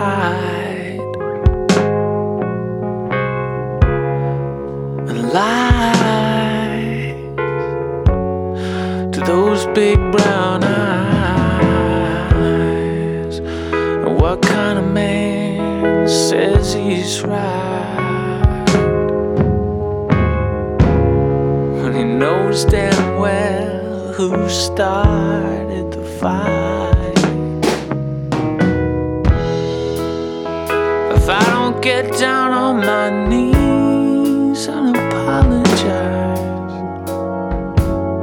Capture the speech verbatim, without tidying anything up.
lied and lied to those big brown eyes. And what kind of man says he's right when he knows damn well who started the fight? If I don't get down on my knees on a